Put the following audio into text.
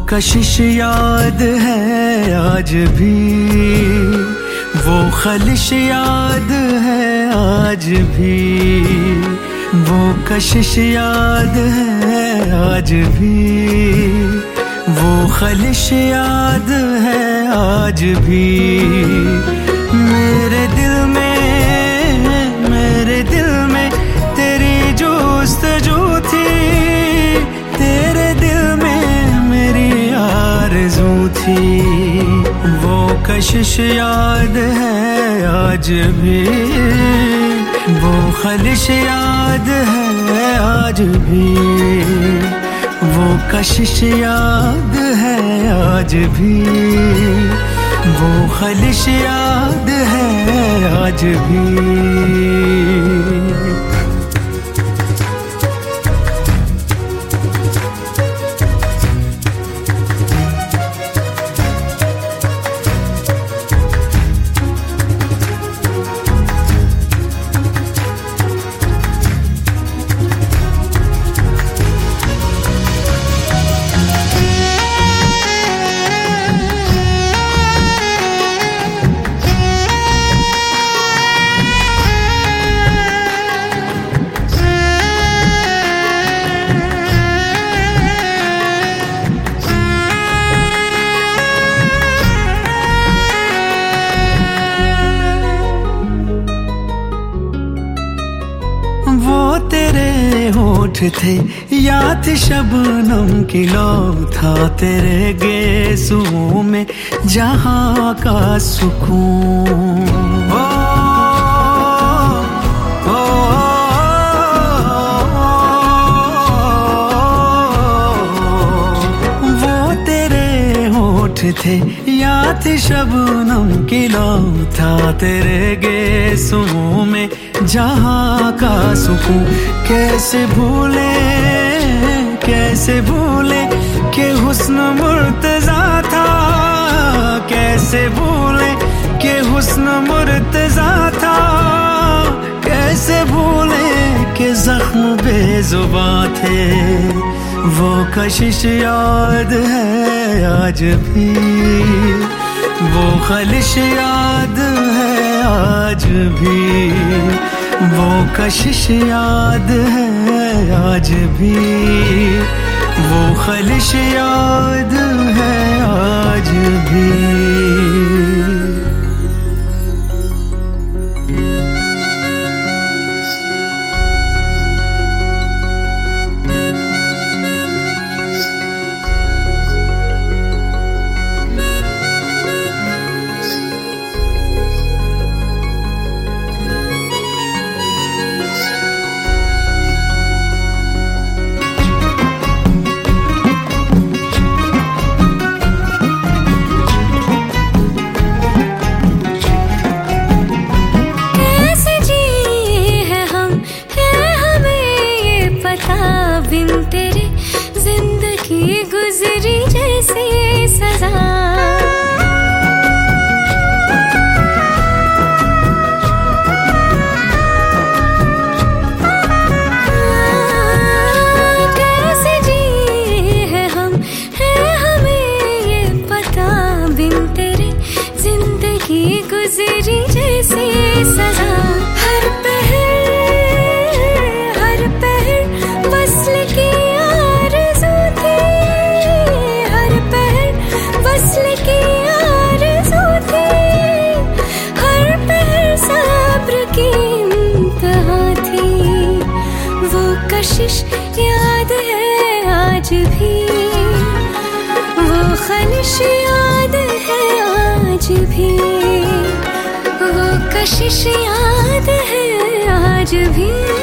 कशिश याद है आज भी, वो खलिश याद है आज भी, वो कशिश याद है आज भी, वो खलिश याद है आज भी। मेरे दिल में तेरी जुस्तजू थी, तेरे दिल में मेरी आरज़ू थी। वो कशिश याद है आज भी, वो खलिश याद है आज भी, वो कशिश याद है आज भी, वो खलिश याद है आज भी। वो तेरे होठ थे या थी शबनम की लौ, था तेरे गेसुओं में जहां का सुकून। वो तेरे होठ थे या थी शबनम की लौ, था तेरे गेसुओं में जहां का सुकून। कैसे भूले कि हुस्न मुर्तज़ा था, कैसे भूले कि हुस्न मुर्तज़ा था, कैसे भूले कि ज़ख्म बेज़ुबां थे। वो कशिश याद है आज भी, वो खलिश याद है आज भी, वो कशिश याद है आज भी, वो खलिश याद है आज भी। बिन तेरे जिंदगी गुजरी जैसे सजा, कैसे जिए हैं हम, है हमें ये पता। बिन तेरे जिंदगी गुजरी जैसे सजा। हर पहर वस्ल की आरज़ू थी, हर पहर वस्ल की आरज़ू थी, हर पहर सब्र की इंतहा थी। वो कशिश याद है आज भी, वो खलिश याद है आज भी, वो कशिश याद है आज भी।